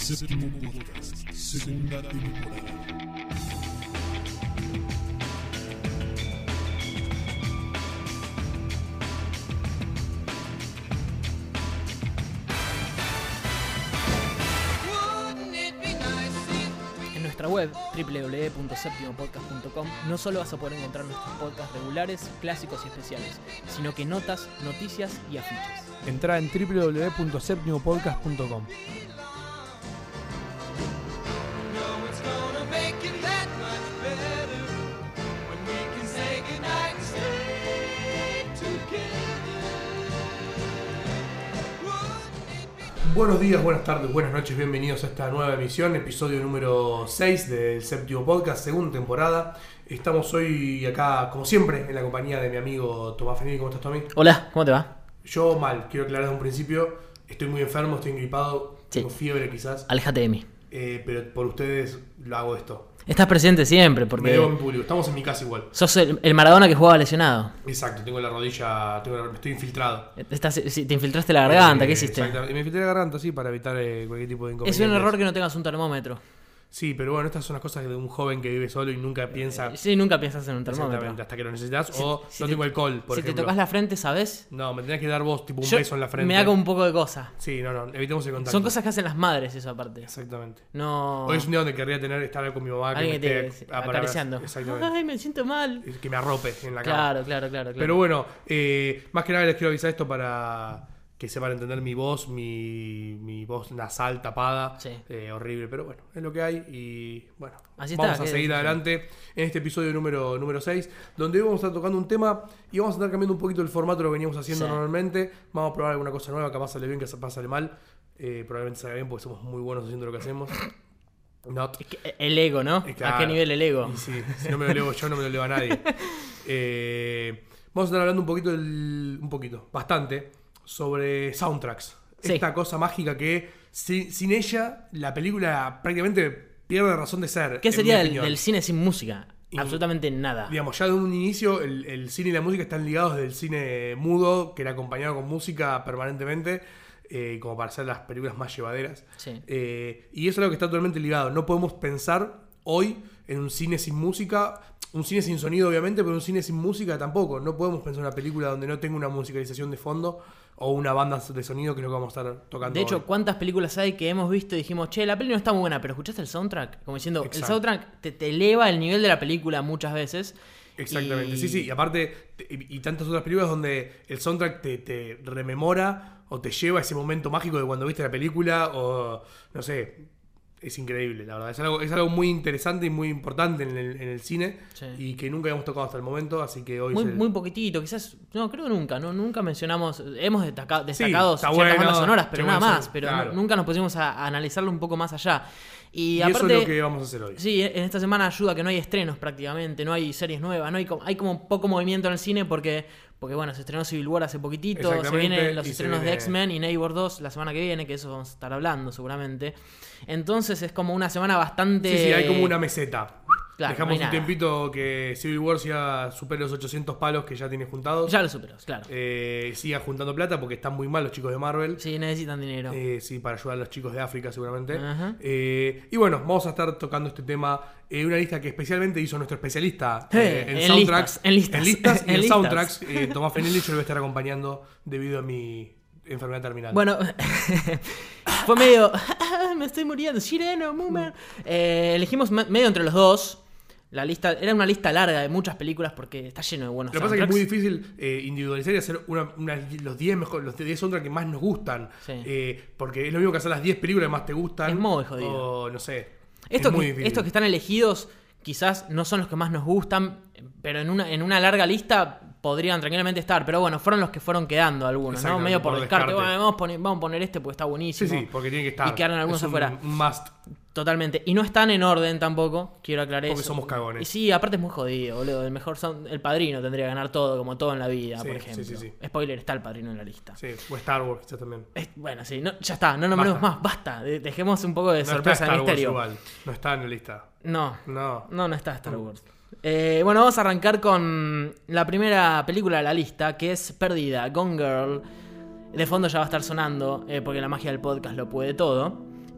Séptimo Podcast, segunda temporada. En nuestra web www.septimopodcast.com no solo vas a poder encontrar nuestros podcasts regulares, clásicos y especiales, sino que notas, noticias y afiches. Entrá en www.septimopodcast.com. Buenos días, buenas tardes, buenas noches, bienvenidos a esta nueva emisión, episodio número 6 del Séptimo Podcast, segunda temporada. Estamos hoy acá, como siempre, en la compañía de mi amigo Tomás Fenini. ¿Cómo estás, Tommy? Hola, ¿cómo te va? Yo mal, quiero aclarar desde un principio, estoy muy enfermo, estoy engripado, tengo fiebre quizás, Aléjate de mí. pero por ustedes lo hago esto. Estás presente siempre porque Me debo a mi público, estamos en mi casa igual. sos el Maradona que jugaba lesionado. Exacto, tengo la rodilla, estoy infiltrado. Te infiltraste la garganta, ¿qué hiciste? Exacto, me infiltré la garganta, sí, para evitar cualquier tipo de Es inconveniente. un error que no tengas un termómetro. Sí, pero bueno, estas son las cosas de un joven que vive solo y nunca piensa. Sí, nunca piensas en un termómetro. Exactamente, hasta que lo necesitas. Si- O si no te- tengo alcohol, por Si te ejemplo. tocas la frente, ¿sabes? No, me tenés que dar vos tipo un Yo- beso en la frente. Me da como un poco de cosa. Sí, no, evitemos el contacto. Son cosas que hacen las madres, eso aparte. Exactamente. No. Hoy es un día donde querría estar con mi mamá que me Alguien que te esté acariciando. Exactamente. Ay, me siento mal. Que me arrope en la cama. Claro. Pero bueno, más que nada les quiero avisar esto para que sepan entender mi voz, mi voz nasal tapada, Sí. horrible, pero bueno, es lo que hay y bueno, Así vamos está, a ¿qué seguir decís? adelante en este episodio número 6, donde hoy vamos a estar tocando un tema y vamos a estar cambiando un poquito el formato de lo que veníamos haciendo Sí. normalmente. Vamos a probar alguna cosa nueva, capaz sale bien, capaz sale mal, probablemente salga bien porque somos muy buenos haciendo lo que hacemos. Not. Es que el ego, ¿no? Claro. ¿A qué nivel el ego? Y sí, si no me lo leo yo, no me lo leo a nadie. Vamos a estar hablando bastante, sobre soundtracks. Sí. Esta cosa mágica que sin ella la película prácticamente pierde razón de ser. ¿Qué en sería mi opinión. del cine sin música? Y- Absolutamente nada. Digamos, ya de un inicio el cine y la música están ligados del cine mudo, que era acompañado con música permanentemente, como para hacer las películas más llevaderas. Sí. Y eso es algo que está totalmente ligado. No podemos pensar hoy en un cine sin música, un cine sin sonido obviamente, pero un cine sin música tampoco. No podemos pensar en una película donde no tenga una musicalización de fondo o una banda de sonido, que es lo que vamos a estar tocando De hecho, hoy. ¿cuántas películas hay que hemos visto y dijimos, che, la peli no está muy buena, pero escuchaste el soundtrack? Como diciendo, Exacto. el soundtrack te eleva el nivel de la película muchas veces. Exactamente, Y- sí. Y aparte, y tantas otras películas donde el soundtrack te rememora o te lleva a ese momento mágico de cuando viste la película, o no sé, es increíble, la verdad. Es algo muy interesante y muy importante en el cine, Sí. y que nunca habíamos tocado hasta el momento, así que hoy Muy poquitito, quizás, no, creo que nunca mencionamos, hemos destacado está ciertas bueno, bandas sonoras, pero qué nada bueno más, son, pero claro. nunca nos pusimos a analizarlo un poco más allá. Y y aparte, eso es lo que vamos a hacer hoy. sí, en esta semana ayuda que no hay estrenos prácticamente, no hay series nuevas, hay como poco movimiento en el cine porque bueno, se estrenó Civil War hace poquitito, se Exactamente, vienen los y se estrenos de viene- X-Men y Neighbor 2 la semana que viene, que eso vamos a estar hablando seguramente. Entonces es como una semana bastante... Sí, hay como una meseta. Claro, Dejamos no hay un nada. tiempito que Civil War ya supere los 800 palos que ya tiene juntados. Ya lo superó, claro. Siga juntando plata porque están muy mal los chicos de Marvel. Sí, necesitan dinero. Sí, para ayudar a los chicos de África seguramente. Ajá. Y bueno, vamos a estar tocando este tema. Una lista que especialmente hizo nuestro especialista en en soundtracks. listas, en listas. Y En en listas. soundtracks. Tomás Fenelli, yo lo voy a estar acompañando debido a mi enfermedad terminal. Bueno, fue medio... me estoy muriendo, Sireno, Moomer. Elegimos medio entre los dos. La lista era una lista larga de muchas películas porque está lleno de buenos Lo que pasa es que es muy soundtracks. difícil individualizar y hacer los 10 soundtracks que más nos gustan. Sí. Porque es lo mismo que hacer las 10 películas que más te gustan. Es muy jodido. O no sé. Estos es muy que, difícil. estos que están elegidos quizás no son los que más nos gustan, pero en una larga lista podrían tranquilamente estar. Pero bueno, fueron los que fueron quedando algunos, ¿no? Exactamente, Medio por por descarte. descarte. Bueno, vamos a poner este porque está Sí, buenísimo. sí, porque tiene que estar. Y quedaron algunos Es afuera. Un must. Totalmente. Y no están en orden tampoco, quiero aclarar Porque eso. somos cagones. Y sí, aparte es muy jodido, boludo. El Padrino tendría que ganar todo, como todo en la vida, Sí, por ejemplo. sí. Spoiler, está el Padrino en la lista. Sí, o Star Wars quizás también. Bueno, sí, ya está, no nombremos Basta. más, basta. Dejemos un poco de No sorpresa está de Star Wars misterio. igual. No está en la lista. No, No. no está Star Wars. Bueno, vamos a arrancar con la primera película de la lista, que es Perdida, Gone Girl. De fondo ya va a estar sonando, porque la magia del podcast lo puede todo.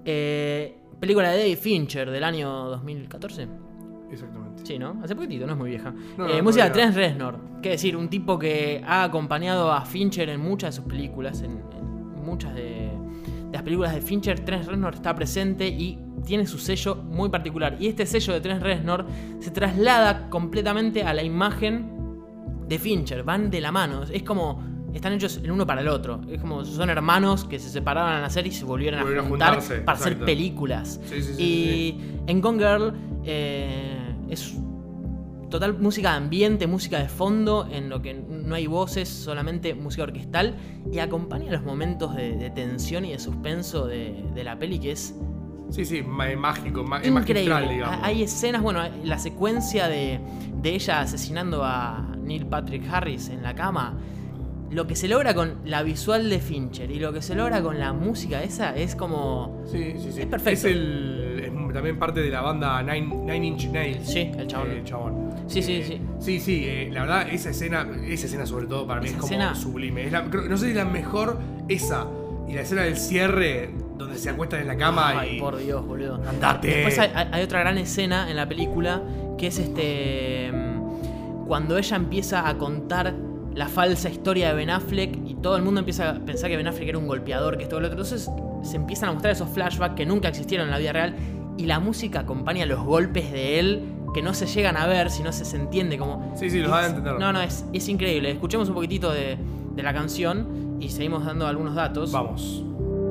Película de David Fincher del año 2014. Exactamente. Sí, ¿no? Hace poquitito, no es muy vieja. No, Música de no, Trent Reznor. Que decir, un tipo que ha acompañado a Fincher en muchas de sus películas. En muchas de las películas de Fincher, Trent Reznor está presente y tiene su sello muy particular. Y este sello de Trent Reznor se traslada completamente a la imagen de Fincher. Van de la mano. Es como... Están hechos el uno para el otro. Es como son hermanos que se separaron al nacer y se volvieron a juntar juntarse, para hacer exacto. películas. Sí, Y en Gone Girl es total música de ambiente, música de fondo, en lo que no hay voces, solamente música orquestal. Y acompaña los momentos de tensión y de suspenso de la peli, que es Sí, mágico, increíble. magistral, digamos. Hay escenas, bueno, la secuencia de ella asesinando a Neil Patrick Harris en la cama. Lo que se logra con la visual de Fincher y lo que se logra con la música esa es como... Sí. Es perfecto. Es también parte de la banda Nine Inch Nails. Sí, el chabón. Sí. Sí, la verdad, esa escena sobre todo para mí Esa es como escena... sublime. No sé si la mejor esa y la escena del cierre donde se acuestan en la cama. Ay, por Dios, boludo. Andate. Después hay otra gran escena en la película que es cuando ella empieza a contar la falsa historia de Ben Affleck y todo el mundo empieza a pensar que Ben Affleck era un golpeador, que esto y lo otro. Entonces se empiezan a mostrar esos flashbacks que nunca existieron en la vida real y la música acompaña los golpes de él que no se llegan a ver, sino se entiende como... Sí, los van a entender. No, es increíble. Escuchemos un poquitito de la canción y seguimos dando algunos datos. Vamos.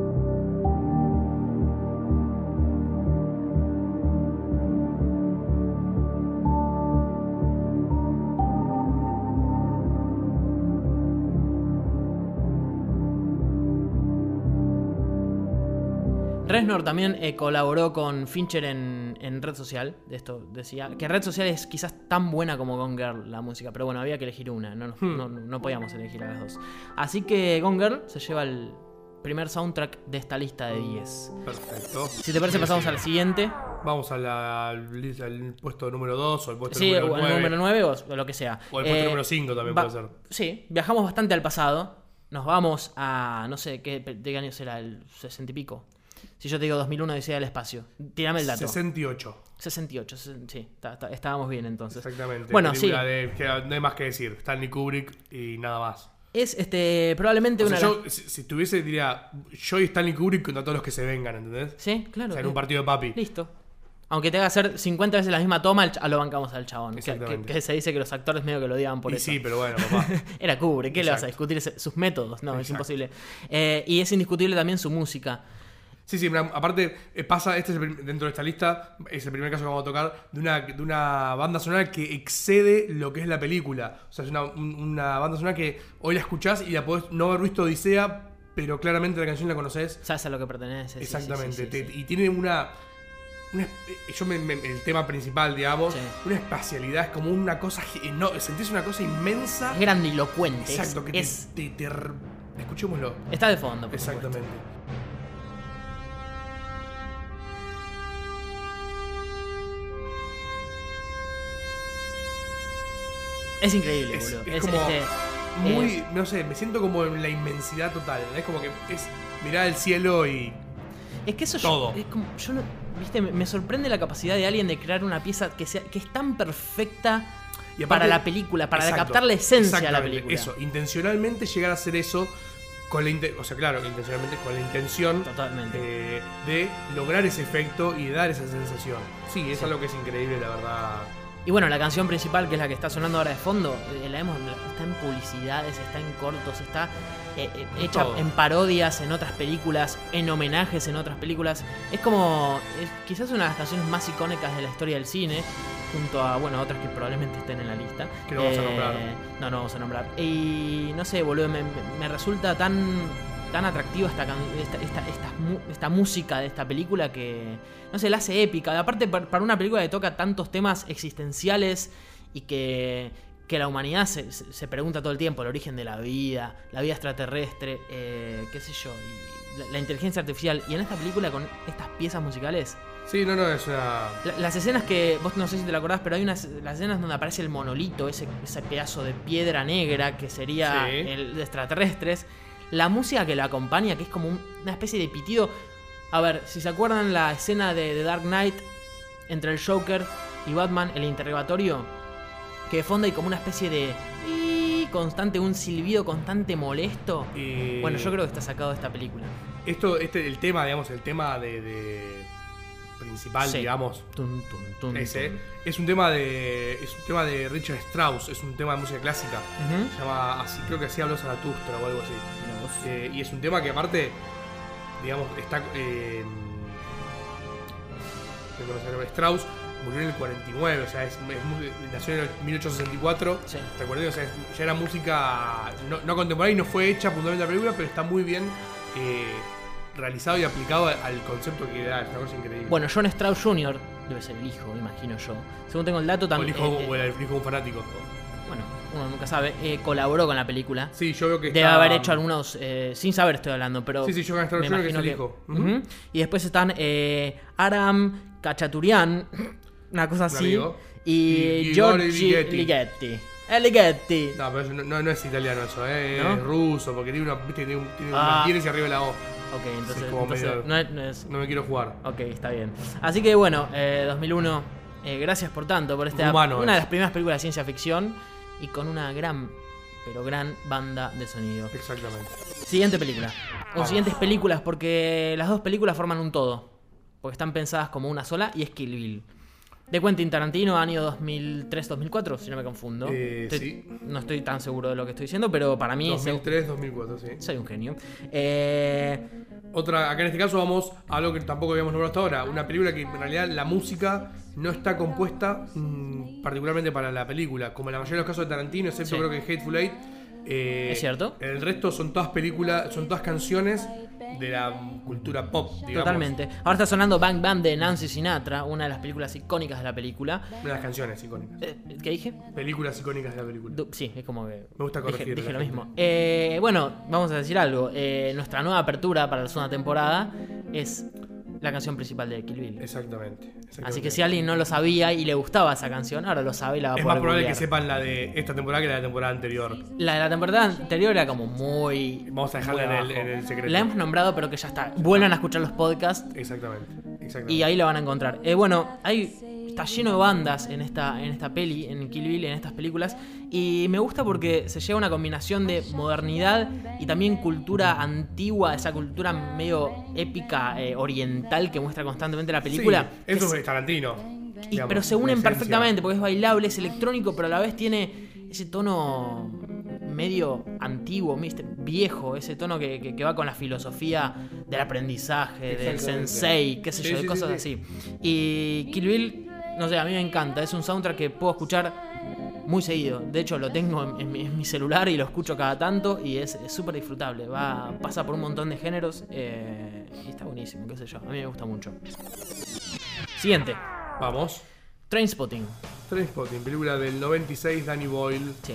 Reznor también colaboró con Fincher en Red Social. De esto decía que Red Social es quizás tan buena como Gone Girl la música, pero bueno, había que elegir una. No podíamos elegir a las dos. Así que Gone Girl se lleva el primer soundtrack de esta lista de 10. Perfecto. Si te parece, pasamos al siguiente. Vamos al puesto número 2 o el puesto Sí, número o 9. el número 9 o lo que sea. O el puesto número 5 también puede ser. Sí, viajamos bastante al pasado. Nos vamos a, no sé, ¿de qué año será? ¿El 60 y pico? Si yo te digo 2001 Odisea del Espacio, tírame el dato. 68. 68, sí, estábamos bien entonces. Exactamente. Bueno, sí. Que no hay más que decir. Stanley Kubrick y nada más. Es probablemente O sea, una... yo, si tuviese, diría, yo y Stanley Kubrick contra todos los que se vengan, ¿entendés? Sí, claro. O sea, en un partido de papi. Listo. Aunque te haga hacer 50 veces la misma toma, lo bancamos al chabón. Exactamente. Que se dice que los actores medio que lo odiaban por Y eso. sí, pero bueno, papá. Era Kubrick, ¿qué le vas a Exacto. discutir sus métodos? No, es Exacto. imposible. Y es indiscutible también su música. Sí, aparte pasa, dentro de esta lista, es el primer caso que vamos a tocar, de una banda sonora que excede lo que es la película. O sea, es una banda sonora que hoy la escuchás y la podés no haber visto Odisea, pero claramente la canción la conocés. Sabes a lo que pertenece. Sí, Exactamente. sí. Y tiene el tema principal, digamos, Sí. una espacialidad, es como una cosa, sentís una cosa inmensa. Es grandilocuente. Exacto, que escuchémoslo. Está de fondo, por Exactamente. supuesto. Es increíble, boludo. Es como muy, no sé, me siento como en la inmensidad total. Es como que es mirar el cielo y es que eso todo. Yo no, viste, me sorprende la capacidad de alguien de crear una pieza que es tan perfecta y aparte, para la película, para exacto, captar la esencia de la exactamente, película. Eso, intencionalmente llegar a hacer eso con intencionalmente con la intención Totalmente. de lograr ese efecto y de dar esa sensación. Sí, es algo que es increíble, la verdad. Y bueno, la canción principal, que es la que está sonando ahora de fondo, está en publicidades, está en cortos, está hecha todo. en parodias en otras películas, en homenajes en otras películas. Es quizás una de las canciones más icónicas de la historia del cine, junto a, otras que probablemente estén en la lista. Que no vamos a nombrar. No vamos a nombrar. Y no sé, boludo, me resulta tan atractiva esta música de esta película que, no sé, la hace épica. Aparte, para una película que toca tantos temas existenciales y que la humanidad se pregunta todo el tiempo, el origen de la vida extraterrestre, qué sé yo, y la inteligencia artificial. Y en esta película, con estas piezas musicales... Sí, es una... Las escenas que, vos no sé si te la acordás, pero hay las escenas donde aparece el monolito, ese pedazo de piedra negra que sería Sí. el de extraterrestres. La música que la acompaña, que es como una especie de pitido A ver, si se acuerdan la escena de The Dark Knight entre el Joker y Batman, el interrogatorio, que de fondo hay como una especie de constante, un silbido constante molesto. Bueno, yo creo que está sacado de esta película. El tema, digamos, el tema de principal, Sí. digamos, Tun, tun, ese, tun. es un tema de Richard Strauss, es un tema de música clásica. Ujú. Se llama así, creo que así habló Zaratustra o algo así. Mirá vos. Y es un tema que aparte, digamos, está Strauss murió en el 49, o sea, nació en el 1864. Sí. Recuerden, o sea, ya era música no contemporánea y no fue hecha puntualmente la película, pero está muy bien realizado y aplicado al concepto que da. Es una cosa increíble. Bueno, John Strauss Jr. debe ser el hijo, imagino yo. Según tengo el dato o el también. hijo, o el hijo de un fanático. Bueno, uno nunca sabe. Colaboró con la película. Sí, yo veo que Debe está... haber hecho algunos. Sin saber estoy hablando, pero. Sí, John Strauss me Jr. que es imagino el hijo. Ujú. Y después están Aram Khachaturian, una cosa así. amigo. Y Y Giorgi Ligeti. Ligeti. Ligeti. No, pero eso no es italiano eso, ¿No? es ruso, porque tiene tiene Ah. unas tienes y arriba la O. Ok, entonces, Sí, como medio- no es. No me quiero jugar. Ok, está bien. Así que bueno, 2001. Gracias por tanto, por esta. Humano una de es. las primeras películas de ciencia ficción. Y con una gran, pero gran banda de sonido. Exactamente. Siguiente película. O Vamos. siguientes películas, porque las dos películas forman un todo. Porque están pensadas como una sola y es Kill Bill. De Quentin Tarantino, año 2003-2004, si no me confundo. Sí. No estoy tan seguro de lo que estoy diciendo, pero para mí 2003, 2004, sí. soy un genio. Otra, acá en este caso vamos a algo que tampoco habíamos nombrado hasta ahora. Una película que en realidad la música no está compuesta particularmente para la película. Como en la mayoría de los casos de Tarantino, excepto Sí. creo que Hateful Eight. ¿Es cierto? El resto son todas películas, son todas canciones de la cultura pop, digamos. Totalmente. Ahora está sonando Bang Bang de Nancy Sinatra, una de las películas icónicas de la película. Una de las canciones icónicas. ¿Qué dije? Películas icónicas de la película. Sí, es como que. Me gusta corregir Dije a la lo gente. mismo. Bueno, vamos a decir algo. Nuestra nueva apertura para la segunda temporada es la canción principal de Kill Bill. Exactamente. Así que si alguien no lo sabía y le gustaba esa canción, ahora lo sabe y la va a Es poder más probable que googlear. sepan la de esta temporada que la de la temporada anterior. La de la temporada anterior era como muy. Vamos a dejarla muy en el- abajo. en el secreto. La hemos nombrado, pero que ya está. Vuelvan a escuchar los podcasts Exactamente. y ahí la van a encontrar. Bueno, está lleno de bandas en esta peli, en Kill Bill, en estas películas. Y me gusta porque se lleva una combinación de modernidad y también cultura antigua, esa cultura medio épica, oriental que muestra constantemente la película. Sí, eso Que es Tarantino. digamos, pero se en unen esencia. perfectamente porque es bailable, es electrónico, pero a la vez tiene ese tono medio antiguo, ¿viste? Viejo, ese tono que va con la filosofía del aprendizaje, del Exactamente. sensei, qué sé Sí, yo, de sí, cosas sí, así. Y Kill Bill, no sé, a mí me encanta, es un soundtrack que puedo escuchar muy seguido. De hecho, lo tengo en mi celular y lo escucho cada tanto y es súper disfrutable. Pasa por un montón de géneros y está buenísimo, qué sé yo. A mí me gusta mucho. Siguiente. Vamos. Trainspotting. Trainspotting, película del 96, Danny Boyle. Sí.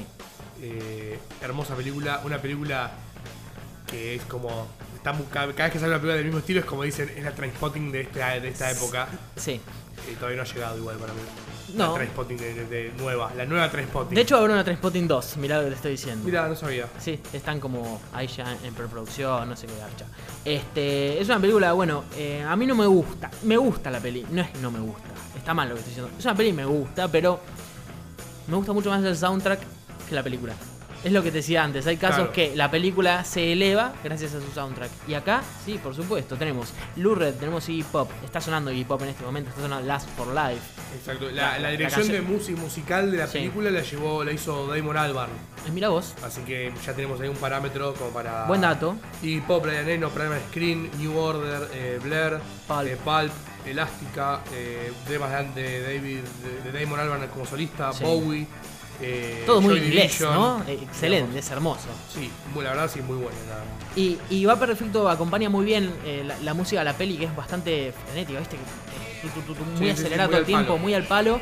Hermosa película. Una película que es como... cada vez que sale una película del mismo estilo es como dicen, es la Trainspotting de esta época. Sí. Todavía no ha llegado igual para mí. No. La Trainspotting de nueva. La nueva Trainspotting. De hecho, va a haber una Trainspotting 2, mirá lo que te estoy diciendo. Mira, no sabía. Sí, están como ahí ya en preproducción, no sé qué garcha. Es una película, bueno, a mí no me gusta. Me gusta la peli, no es que no me gusta. Está mal lo que estoy diciendo. Es una peli que me gusta, pero me gusta mucho más el soundtrack que la película. Es lo que te decía antes, hay casos Claro. que la película se eleva gracias a su soundtrack. Y acá, sí, por supuesto, tenemos Lou Reed, tenemos Iggy Pop. Está sonando Iggy Pop en este momento, está sonando Last for Life. Exacto. La La dirección canción- de música musical de la Sí. película la hizo Damon Albarn. Mira vos, Así que ya tenemos ahí un parámetro como para... buen dato. Y Pop, Brian Eno, Primal Screen, New Order, Blair, Pulp. Pulp, Elástica, temas de Damon Albarn como solista, Sí. Bowie. Todo muy Joy inglés, Division. ¿no? Excelente, es hermoso. Sí, la verdad sí, muy buena. Y va perfecto, acompaña muy bien la música de la peli, que es bastante frenética, ¿viste? Muy Sí, acelerada muy todo el al tiempo, palo. muy al palo.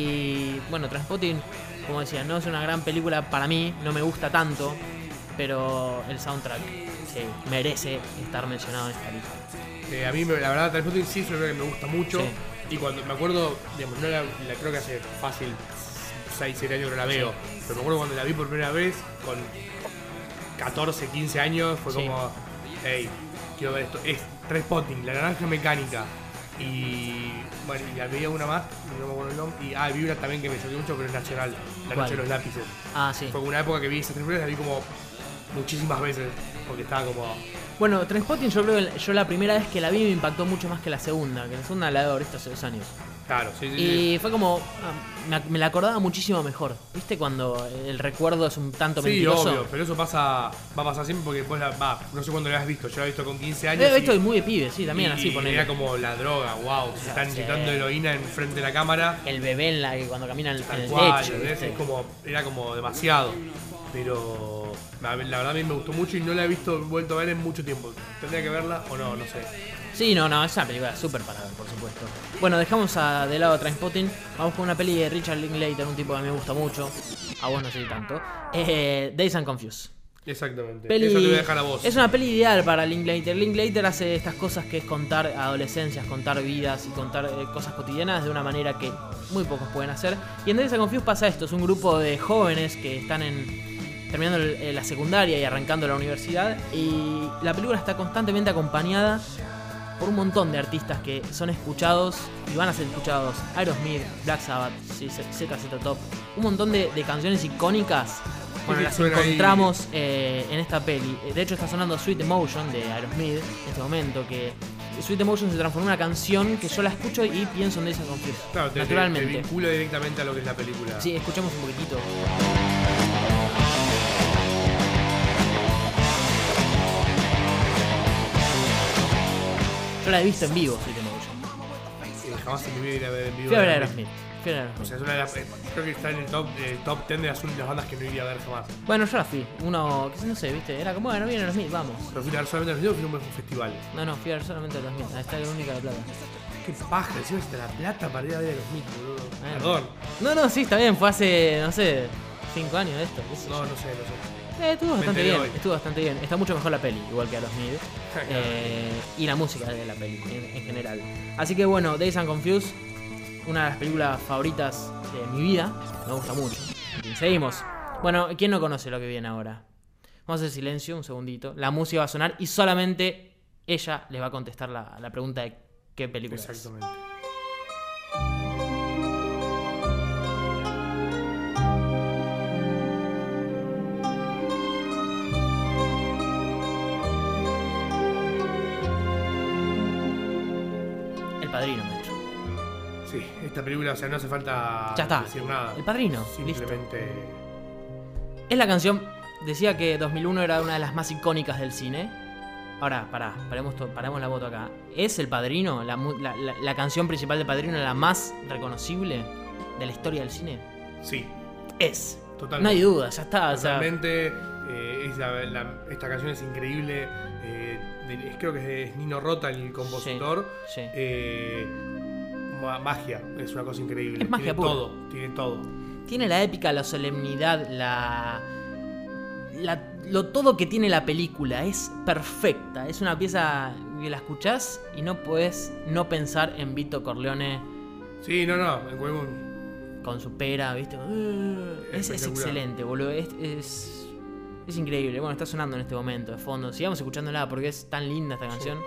Y bueno, Trainspotting, como decía, no es una gran película para mí, no me gusta tanto, pero el soundtrack sí, merece estar mencionado en esta lista. A mí, la verdad, Trainspotting sí es una película que me gusta mucho. Sí. Y cuando me acuerdo, digamos, no la creo que hace fácil 6, 7 años que no la veo. Pero me acuerdo cuando la vi por primera vez, con 14, 15 años, fue Sí. como, hey, quiero ver esto. Trainspotting, La Naranja Mecánica y bueno, y había una más, no me acuerdo el nombre, y vi una también que me choqué mucho, pero es nacional, La ¿Cuál? Noche de los Lápices. Ah, sí. Fue una época que vi esas 3 películas, las vi como muchísimas veces, porque estaba como... Bueno, Trainspotting yo creo que yo la primera vez que la vi me impactó mucho más que la segunda. Que la segunda la he visto hace 2 años. Claro, sí. Y fue como... me la acordaba muchísimo mejor. ¿Viste cuando el recuerdo es un tanto Sí, mentiroso? obvio, pero eso va a pasar siempre porque después no sé cuándo la has visto, yo la he visto con 15 años. Lo he visto muy de pibe, sí, también así ponele. Era como la droga, wow, se están Sí. inyectando heroína enfrente de la cámara. El bebé cuando camina en Tal el cual, techo. ¿entendés? ¿viste? Era como demasiado. Pero la verdad a mí me gustó mucho y no la he vuelto a ver en mucho tiempo. ¿Tendría que verla o no? No sé. Sí, no, es una película súper para ver, por supuesto. Bueno, dejamos de lado Trainspotting. Vamos con una peli de Richard Linklater, un tipo que a mí me gusta mucho. A vos no sé tanto. Dazed and Confused. Exactamente. Peli- Eso te voy a dejar a vos. Es una peli ideal para Linklater. Linklater hace estas cosas que es contar adolescencias, contar vidas y contar cosas cotidianas de una manera que muy pocos pueden hacer. Y en Dazed and Confused pasa esto. Es un grupo de jóvenes que están terminando la secundaria y arrancando la universidad. Y la película está constantemente acompañada por un montón de artistas que son escuchados y van a ser escuchados. Aerosmith, Black Sabbath, ZZ Top. Un montón de canciones icónicas. Bueno, Sí, las suena ahí. encontramos en esta peli. De hecho está sonando Sweet Emotion de Aerosmith en este momento, que Sweet Emotion se transformó en una canción que yo la escucho y pienso en Dazed and Confused. Claro, te naturalmente. vincula directamente a lo que es la película. Sí, escuchamos un poquitito. Yo la he visto en vivo, Sweet Emotion. Jamás en mi vida iría a ver en vivo. Fui a ver a Aerosmith. O sea, es una de las, creo que está en el top 10 de las bandas que no iría a ver jamás. Bueno, yo la fui. Uno, que no sé, viste, era como, bueno, viene Aerosmith, vamos. Pero fui a ver solamente a los videos, fui a un festival. No, fui a ver solamente a Aerosmith. Ahí está la única de plata. Qué paja, encima está la plata para ir a ver a los Smith, boludo. Bueno. Perdón. No, sí, está bien, fue hace, no sé, 5 años de esto. qué sé yo. No sé. Estuvo Me bastante enteré bien, hoy. estuvo bastante bien. Está mucho mejor la peli, igual que Aerosmith. Y la música de la peli en general. Así que bueno, Dazed and Confused, una de las películas favoritas de mi vida. Me gusta mucho. Seguimos. Bueno, ¿quién no conoce lo que viene ahora? Vamos a hacer silencio un segundito. La música va a sonar y solamente ella le va a contestar la pregunta de qué película es. Exactamente. El Padrino, maestro. Sí, esta película, o sea, no hace falta Ya está. decir nada. El Padrino, Simplemente. Es la canción, decía que 2001 era una de las más icónicas del cine. Ahora, paremos la moto acá. ¿Es El Padrino, la canción principal de Padrino, la más reconocible de la historia del cine? Sí, Es. totalmente. No hay duda, ya está. O sea, Totalmente. Esta canción es increíble. Creo que es Nino Rota el compositor. sí. Magia, es una cosa increíble. Es magia pura. Tiene todo. tiene la épica, la solemnidad, lo todo que tiene la película. Es perfecta. Es una pieza que la escuchás y no podés no pensar en Vito Corleone Sí, no. con su pera, ¿viste? Es Espectacular. excelente, boludo. Es increíble. Bueno, está sonando en este momento de fondo. Sigamos escuchándola porque es tan linda esta canción.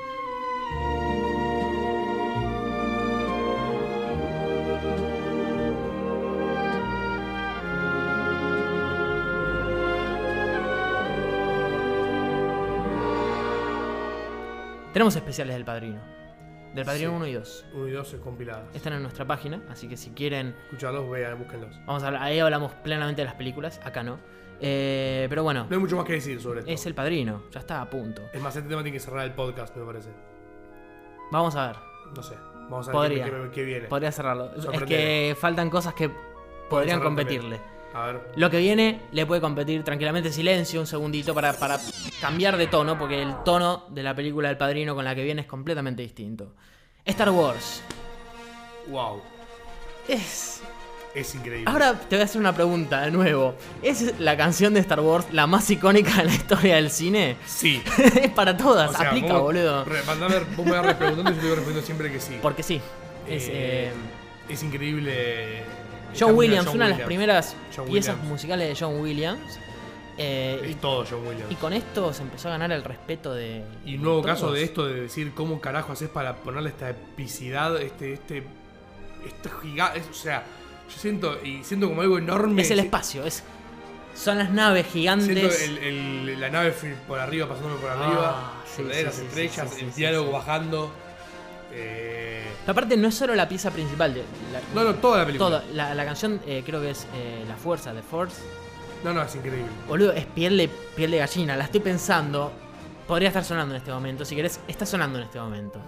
Tenemos especiales del Padrino. Del Padrino Sí. 1 y 2. 1 y 2 es compilada. Están en nuestra página, así que si quieren, Escucharlos, vean, búsquenlos. vamos a hablar. Ahí hablamos plenamente de las películas, acá no. Pero bueno, No hay mucho más que decir sobre esto. es El Padrino, ya está a punto. Es más, este tema tiene que cerrar el podcast, me parece. Vamos a ver, No sé. Vamos a Podría. ver qué viene. podría cerrarlo. Es Sorprendeme. que faltan cosas que podrían cerrar competirle. A ver. Lo que viene le puede competir tranquilamente. Silencio un segundito para cambiar de tono, porque el tono de la película del Padrino con la que viene es completamente distinto. Star Wars. Wow. Es... Es increíble. Ahora te voy a hacer una pregunta de nuevo. ¿Es la canción de Star Wars la más icónica de la historia del cine? Sí. Es para todas, O sea, aplica, vos- boludo. Vos me vas preguntando y yo te voy respondiendo siempre que sí. Porque sí. Es increíble. John Esta Williams, John una de las Williams. primeras John piezas Williams. musicales de John Williams. Es todo John y Williams. con esto se empezó a ganar el respeto de. Y un nuevo todos. caso de esto, de decir cómo carajo haces para ponerle esta epicidad, esto gigante. O sea, yo siento como algo enorme. Es el espacio, son las naves gigantes. Siento la nave por arriba, pasándome por arriba. Sí, las sí, estrellas, sí, el sí, diálogo sí. bajando. Aparte, no es solo la pieza principal. No, toda la película. Toda. La canción creo que es La Fuerza, The Force. No, es increíble. Boludo, es piel de gallina. La estoy pensando. Podría estar sonando en este momento. Si querés, está sonando en este momento.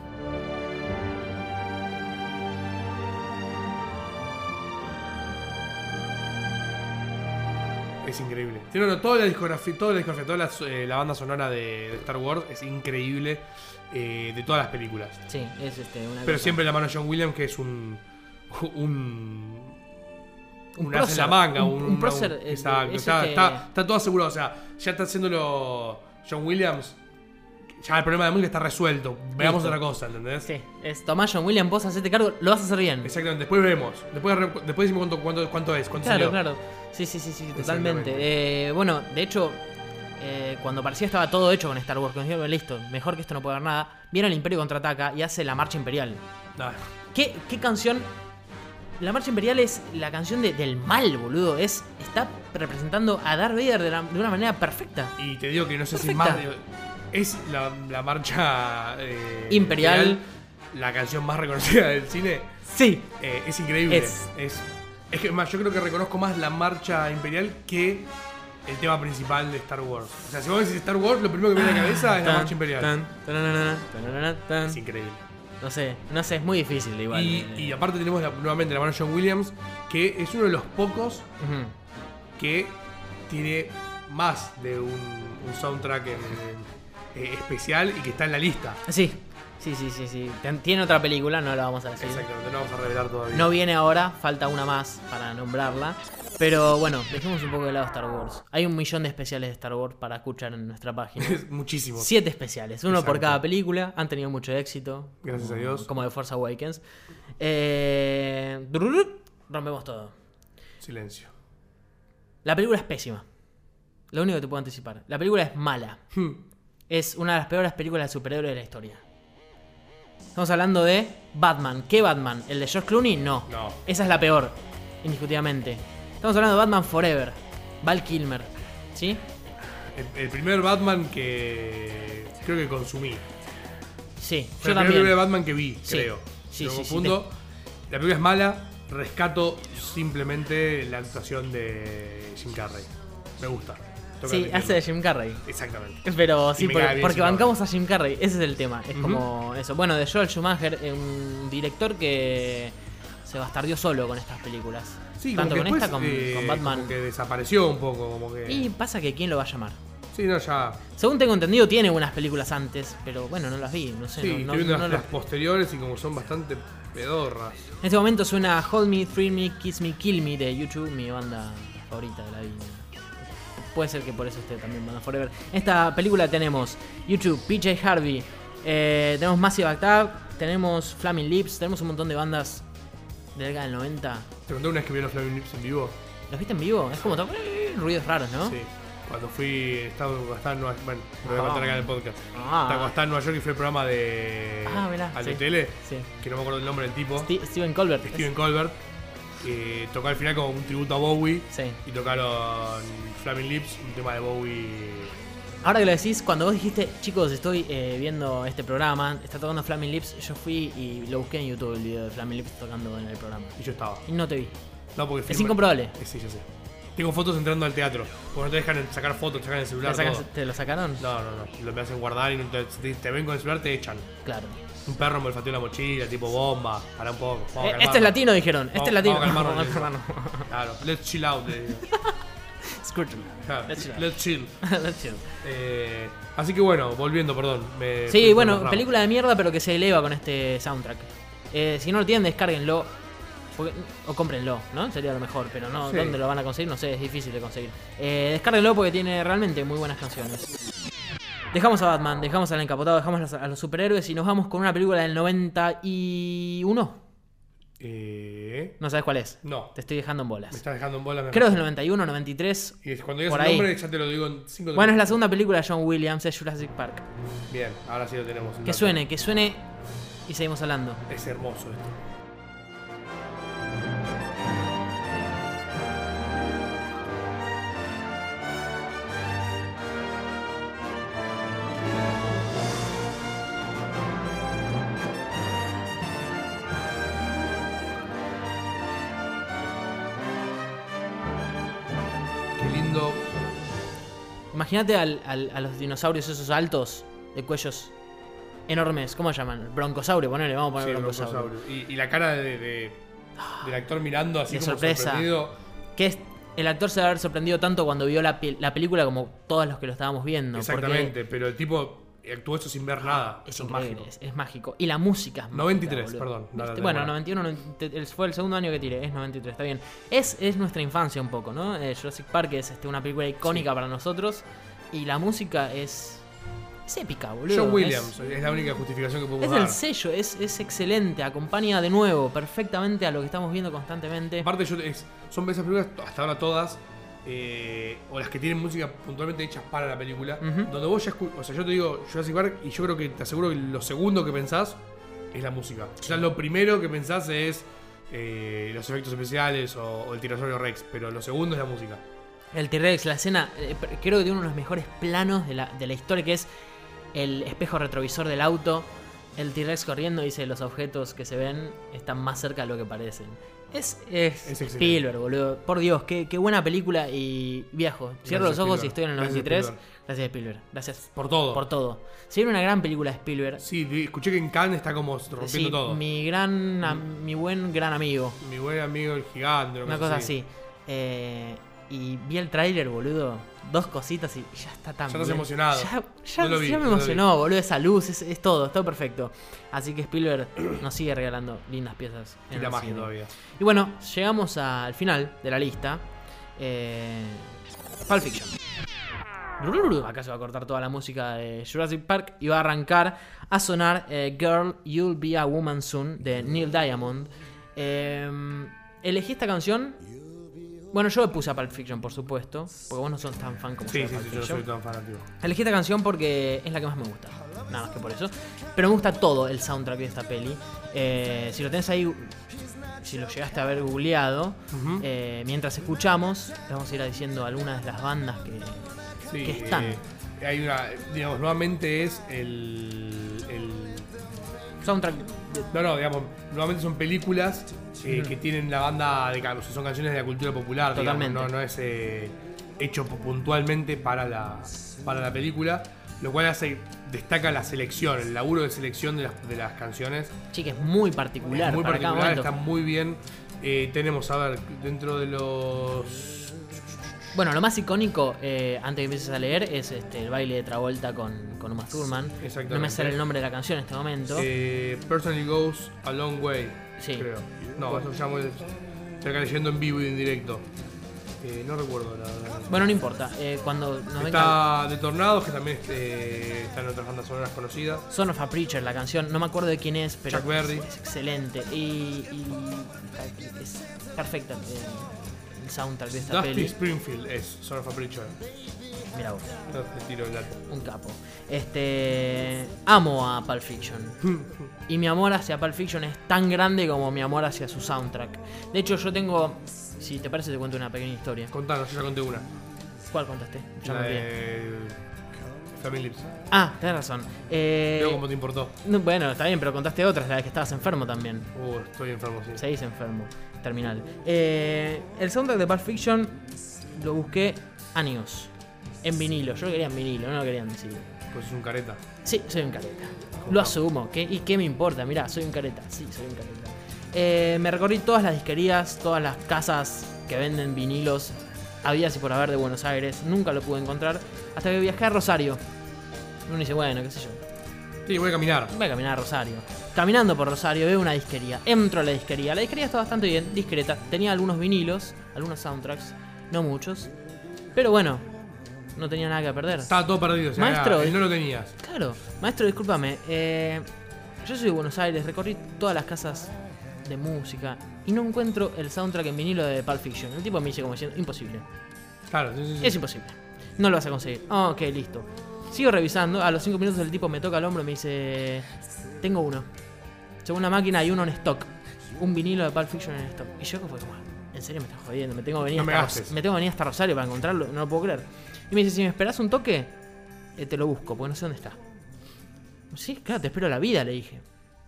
Es increíble. Sí, toda la discografía, la banda sonora de Star Wars es increíble, de todas las películas. Sí, es una Pero cosa. siempre la mano de John Williams, que es un as en prócer, la manga. un prócer, Exacto. es Está todo asegurado. O sea, ya está haciéndolo John Williams. Ya el problema de música está resuelto. Veamos Listo. otra cosa, ¿entendés? Sí, es Tomás John Williams, vos hacete cargo, lo vas a hacer bien. Exactamente. Después vemos. Después decimos cuánto es. Cuánto Claro, salió. claro. Sí, totalmente. Bueno, de hecho, cuando parecía estaba todo hecho con Star Wars, cuando dijeron, listo, mejor que esto no puede haber nada, viene el Imperio Contraataca y hace la Marcha Imperial. Nah. ¿Qué canción? La Marcha Imperial es la canción del mal, boludo. Está representando a Darth Vader de una manera perfecta. Y te digo que no sé si Perfecta. más. Es la marcha Imperial. La canción más reconocida del cine. Sí. Es increíble. Es que más, yo creo que reconozco más la marcha imperial que el tema principal de Star Wars. O sea, si vos decís Star Wars, lo primero que me viene a la cabeza es la marcha imperial. Es increíble. No sé, es muy difícil igual. Y aparte tenemos nuevamente la mano de John Williams, que es uno de los pocos Ujú. que tiene más de un soundtrack especial y que está en la lista. Sí. Tiene otra película, no la vamos a decir. Exactamente, no vamos a revelar todavía. No viene ahora, falta una más para nombrarla. Pero bueno, dejemos un poco de lado Star Wars. Hay 1 millón de especiales de Star Wars para escuchar en nuestra página. Muchísimo. 7 especiales, uno por Exacto. cada película. Han tenido mucho éxito. Gracias a Dios. Como The Force Awakens. Rompemos todo. Silencio. La película es pésima. Lo único que te puedo anticipar. La película es mala. Es una de las peores películas de superhéroes de la historia. Estamos hablando de Batman. ¿Qué Batman? ¿El de George Clooney? No. Esa es la peor, indiscutiblemente. Estamos hablando de Batman Forever. Val Kilmer. ¿Sí? El primer Batman que creo que consumí. Sí, Fue yo la primera película de también. Batman que vi, Sí. creo. Sí, No sí, confundo. La película es mala. Rescato simplemente la actuación de Jim Carrey. Me gusta. Tengo que Sí, admitirlo. hace de Jim Carrey. Exactamente. Pero sí, me cae bien porque Jim bancamos a Jim Carrey. Ese es el tema. Es Ujú. como eso. Bueno, de Joel Schumacher, un director que se bastardió solo con estas películas. Sí, Tanto como con que esta después, con Batman. como que desapareció un poco, como que. Y pasa que ¿quién lo va a llamar? Sí, no, ya. Según tengo entendido, tiene unas películas antes, pero bueno, no las vi. No sé. Sí, no, estoy viendo no las las- posteriores y como son bastante pedorras. En este momento suena Hold Me, Thrill Me, Kiss Me, Kill Me de YouTube, mi banda favorita de la vida. Puede ser que por eso esté también Banda Forever. En esta película tenemos YouTube, PJ Harvey, tenemos Massive Attack, tenemos Flaming Lips, tenemos un montón de bandas de la década del 90. Te conté una vez que vi los Flaming Lips en vivo. ¿Los viste en vivo? Es como ruidos raros, ¿no? Sí. Cuando estaba en Nueva York. Bueno, lo voy a contar acá en el podcast. Cuando estaba en Nueva York y fue el programa de. Mirá, al sí. de tele, Sí. que no me acuerdo el nombre del tipo. Steven Colbert. Steven Colbert. Que tocó al final como un tributo a Bowie. Sí. Y tocaron Flaming Lips, un tema de Bowie. Ahora que lo decís, cuando vos dijiste, chicos, estoy viendo este programa, está tocando Flaming Lips, yo fui y lo busqué en YouTube el video de Flaming Lips tocando en el programa. Y yo estaba. Y no te vi. No, porque Es incomprobable. Sí, ya sé. Tengo fotos entrando al teatro. Porque no te dejan sacar fotos, te sacan el celular. Todo. ¿Te lo sacaron? No. Lo me hacen guardar y no te ven con el celular, te echan. Claro. Un perro me olfateó la mochila, tipo bomba. Para un poco. Vamos a Este calmarnos. es latino, dijeron. Este es latino. Vamos a calmarnos, Vamos a calmarnos. Claro, let's chill out. Scrooge. Claro, Let's chill out. let's chill. Let's chill. Así que bueno, volviendo, perdón. Sí, bueno, película de mierda, pero que se eleva con este soundtrack. Si no lo tienen, descárguenlo. O cómprenlo, ¿no? Sería lo mejor, pero no, Sí. ¿dónde lo van a conseguir? No sé, es difícil de conseguir. Descárguenlo porque tiene realmente muy buenas canciones. Dejamos a Batman, dejamos al encapotado, dejamos a los superhéroes y nos vamos con una película del 91. No sabes cuál es. No. Te estoy dejando en Me bolas. estás dejando en bola. Creo que es del 91, 93. Y cuando digas por el ahí. nombre ya te lo digo en 5 Bueno, es la segunda película de John Williams, es Jurassic Park. Bien, ahora sí lo tenemos. Que suene y seguimos hablando. Es hermoso esto. Qué lindo. Imagínate a los dinosaurios esos altos, de cuellos enormes. ¿Cómo se llaman? Broncosaurio, ponele, vamos a poner Sí, broncosaurio. broncosaurio. Y la cara del actor mirando así De como sorpresa. sorprendido. Que el actor se va a haber sorprendido tanto cuando vio la película como todos los que lo estábamos viendo. Exactamente, pero el tipo actuó esto sin ver nada. Es Eso es increíble, mágico. es mágico. Y la música es 93, mágica, perdón. ¿viste? No, no, Bueno, no. 91 fue el segundo año que tiré, es 93, está bien. Es nuestra infancia un poco, ¿no? Jurassic Park es una película icónica para nosotros. Y la música es épica, boludo. John Williams es la única justificación que podemos Es dar. el sello, es excelente, acompaña de nuevo perfectamente a lo que estamos viendo constantemente. Aparte, son esas películas, hasta ahora todas, o las que tienen música puntualmente hechas para la película, Ujú. donde vos ya o sea, yo te digo Jurassic Park y yo creo que te aseguro que lo segundo que pensás es la música. O sea, lo primero que pensás es los efectos especiales o el tiranosaurio Rex, pero lo segundo es la música. El T-Rex, la escena, creo que tiene uno de los mejores planos de la historia, que es el espejo retrovisor del auto. El T-Rex corriendo, dice, los objetos que se ven están más cerca de lo que parecen. Es excelente. Spielberg, boludo. Por Dios, qué buena película. Y viejo, cierro Gracias, los ojos y Spielberg. estoy en el Gracias, 93. Spielberg. Gracias, Spielberg. Gracias Por todo. por todo. Se viene una gran película de Spielberg. Sí, escuché que en Cannes está como rompiendo Sí, todo. mi buen gran amigo. Mi buen amigo el gigante. Una cosa así. Y vi el tráiler, boludo. Dos cositas y ya está tan Ya estás bien. emocionado. Ya No lo vi, me no lo emocionó, boludo. Esa luz, es todo perfecto. Así que Spielberg nos sigue regalando lindas piezas. Y en la el magia cine. todavía. Y bueno, llegamos al final de la lista. Pulp Fiction. Acá se va a cortar toda la música de Jurassic Park y va a arrancar a sonar Girl, You'll Be a Woman Soon de Neil Diamond. Elegí esta canción. Bueno, yo le puse a Pulp Fiction, por supuesto, porque vos no sos tan fan como Sí, yo de sí, Pulp sí, yo no Fiction. soy tan fanático. Elegí esta canción porque es la que más me gusta. Nada más que por eso. Pero me gusta todo el soundtrack de esta peli. Si lo tenés ahí, si lo llegaste a haber googleado, Ujú. mientras escuchamos, te vamos a ir diciendo algunas de las bandas Sí, que están. Hay una, digamos, nuevamente es el Soundtrack. no, digamos, nuevamente son películas que tienen la banda de o sea, son canciones de la cultura popular, digamos, Totalmente. no es hecho puntualmente para la película, lo cual destaca la selección, el laburo de selección de las canciones. Sí, que es muy particular. Es muy para cada particular, momento. está muy bien. Tenemos, a ver, dentro de los... Bueno, lo más icónico, antes que empieces a leer, es el baile de Travolta con Uma Thurman. Exactamente. No me sale el nombre de la canción en este momento. Personally Goes a Long Way, Sí. creo. No, eso llamo estoy acá leyendo en vivo y en directo. No recuerdo la verdad. Bueno, no importa. Cuando nos venga Está de Tornados, que también está en otras bandas sonoras conocidas. Son of a Preacher, la canción, no me acuerdo de quién es, pero Chuck Berry. es excelente. Y es perfecta el soundtrack de esta Dusty peli. Springfield es Son of a Preacher. Mira vos, No te tiro el dato. un capo. Amo a Pulp Fiction. Y mi amor hacia Pulp Fiction es tan grande como mi amor hacia su soundtrack. De hecho, yo tengo, si te parece, te cuento una pequeña historia. Contanos, yo ya conté una. ¿Cuál contaste? Ya La me olvidé. de Family Lips. Ah, tenés razón. Veo cómo te importó. No, bueno, está bien, pero contaste otras, la de que estabas enfermo también. Estoy enfermo, sí. Seguís enfermo, terminal. El soundtrack de Pulp Fiction lo busqué años. En vinilo, yo lo quería en vinilo, no lo quería en CD. Pues es un careta. Sí, soy un careta. Lo asumo. ¿Y qué me importa? Mirá, soy un careta. Sí, soy un careta. Me recorrí todas las disquerías, todas las casas que venden vinilos, habidas y por haber de Buenos Aires. Nunca lo pude encontrar. Hasta que viajé a Rosario. Uno dice, bueno, qué sé yo. Sí, voy a caminar. Voy a caminar a Rosario. Caminando por Rosario veo una disquería. Entro a la disquería. La disquería está bastante bien, discreta. Tenía algunos vinilos, algunos soundtracks. No muchos. Pero bueno, no tenía nada que perder. Estaba todo perdido. O sea, Maestro, no lo tenías. Claro, maestro, discúlpame. Yo soy de Buenos Aires, recorrí todas las casas de música y no encuentro el soundtrack en vinilo de Pulp Fiction. El tipo me dice como diciendo, imposible. Claro, sí. Es imposible. No lo vas a conseguir. Ok, listo. Sigo revisando. A los 5 minutos el tipo me toca el hombro y me dice, tengo uno. Según la máquina hay uno en stock. Un vinilo de Pulp Fiction en stock. Y yo fue como, ¿en serio me estás jodiendo? Me tengo que venir, me tengo que venir hasta Rosario para encontrarlo. No lo puedo creer. Y me dice, si me esperás un toque, te lo busco, porque no sé dónde está. Sí, claro, te espero la vida, le dije.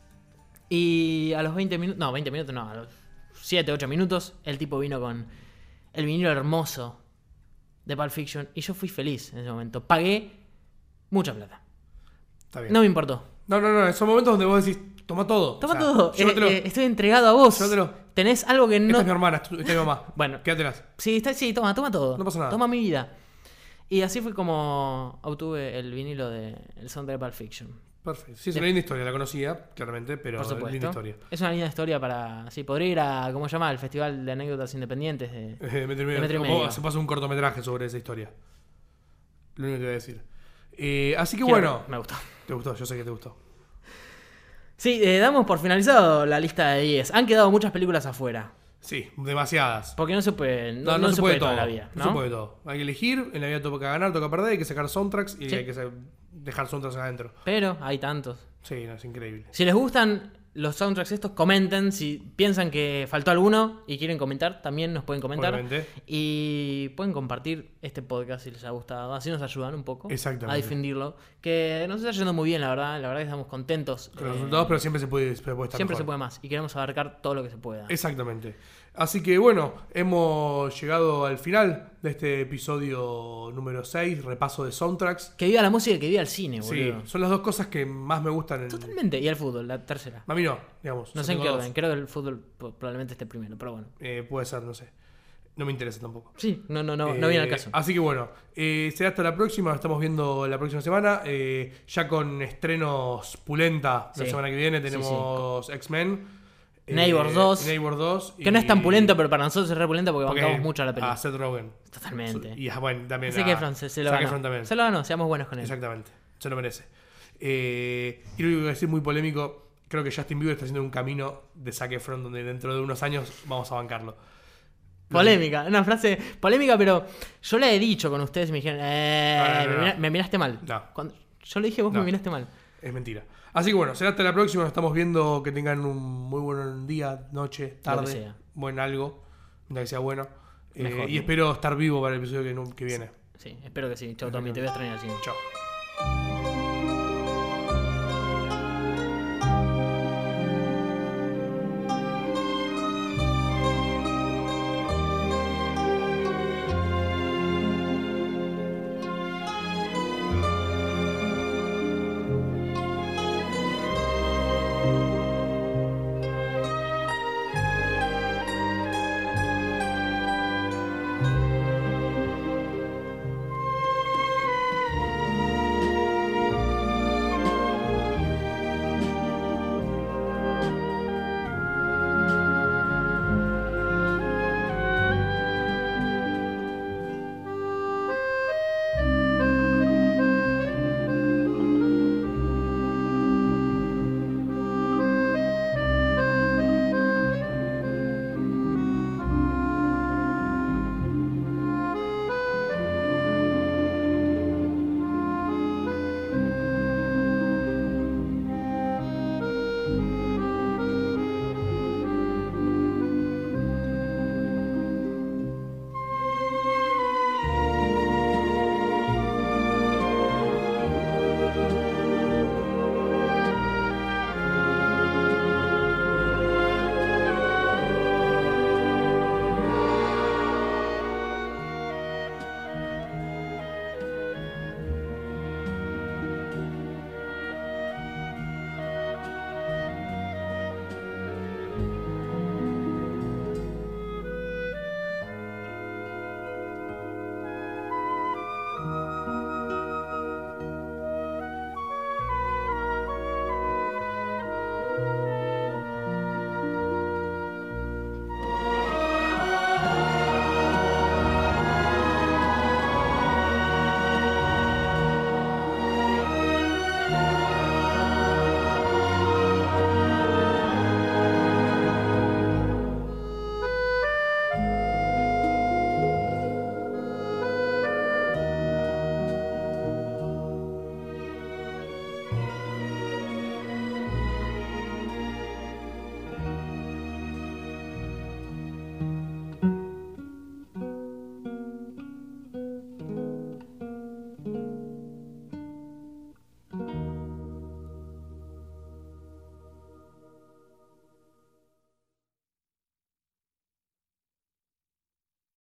Y a los 20 minutos... No, 20 minutos no. A los 7, 8 minutos, el tipo vino con el vinilo hermoso de Pulp Fiction. Y yo fui feliz en ese momento. Pagué mucha plata. Está bien. No me importó. No. Esos momentos donde vos decís, toma todo. Toma todo. Llévatelo. Estoy entregado a vos. Llévatelo. Tenés algo que no... Esta es mi hermana, esta es mi mamá. Bueno. Quédatelas. Sí, toma todo. No pasa nada. Toma mi vida. Y así fue como obtuve el vinilo del soundtrack de Pulp Fiction. Perfecto. Sí, es una linda historia, la conocía, claramente, pero Por supuesto. linda historia. Es una linda historia para... Sí, podría ir a... ¿Cómo se llama? El Festival de Anécdotas Independientes de Metro y Metro y Medio. Medio. Se pasa un cortometraje sobre esa historia. Lo único que voy a decir. Así que bueno. Me gustó. Te gustó, yo sé que te gustó. Sí, damos por finalizado la lista de 10. Han quedado muchas películas afuera. Sí, demasiadas. Porque no se puede... No se puede todo. toda la vida, ¿no? No se puede todo. Hay que elegir, en la vida toca ganar, toca perder, hay que sacar soundtracks y Sí. hay que dejar soundtracks adentro. Pero hay tantos. Sí, no, es increíble. Si les gustan los soundtracks estos, comenten. Si piensan que faltó alguno y quieren comentar, también nos pueden comentar. Obviamente. Y pueden compartir este podcast si les ha gustado. Así nos ayudan un poco Exactamente. a difundirlo. Que nos está yendo muy bien, la verdad. La verdad que estamos contentos. Con los resultados, pero siempre se puede estar Siempre mejor. se puede más. Y queremos abarcar todo lo que se pueda. Exactamente. Así que bueno, hemos llegado al final de este episodio número 6, repaso de soundtracks. Que viva la música y que viva el cine, Sí, boludo. son las dos cosas que más me gustan en... Totalmente. Y el fútbol, la tercera. A mí no, digamos. No yo sé en tengo qué dos. orden. Creo que el fútbol probablemente esté primero, pero bueno. Puede ser, no sé. No me interesa tampoco. Sí, no viene al caso. Así que bueno, será hasta la próxima. Nos estamos viendo la próxima semana. Ya con estrenos pulenta. La Sí. semana que viene Sí, tenemos X-Men. Neighbors 2. Neighbors 2. Que no es tan pulento, pero para nosotros es re pulento porque bancamos mucho a la A película. Seth Rogen. Totalmente. Y bueno, también Así que Efron se lo Zac ganó. Efron también. Se lo ganó, seamos buenos con él. Exactamente, se lo merece. Y lo único que voy a decir muy polémico, creo que Justin Bieber está haciendo un camino de Zac Efron donde dentro de unos años vamos a bancarlo. Polémica, una frase polémica, pero yo la he dicho con ustedes y me dijeron, No. me miraste mal. No. Cuando yo le dije, vos No. me miraste mal. Es mentira. Así que bueno, será hasta la próxima. Nos estamos viendo. Que tengan un muy buen día, noche, tarde. Lo que sea. Buen algo. Que sea bueno. Mejor, Y ¿no? espero estar vivo para el episodio que viene. Sí, espero que sí. Chau, Tommy, te voy a extrañar al cine. Chao.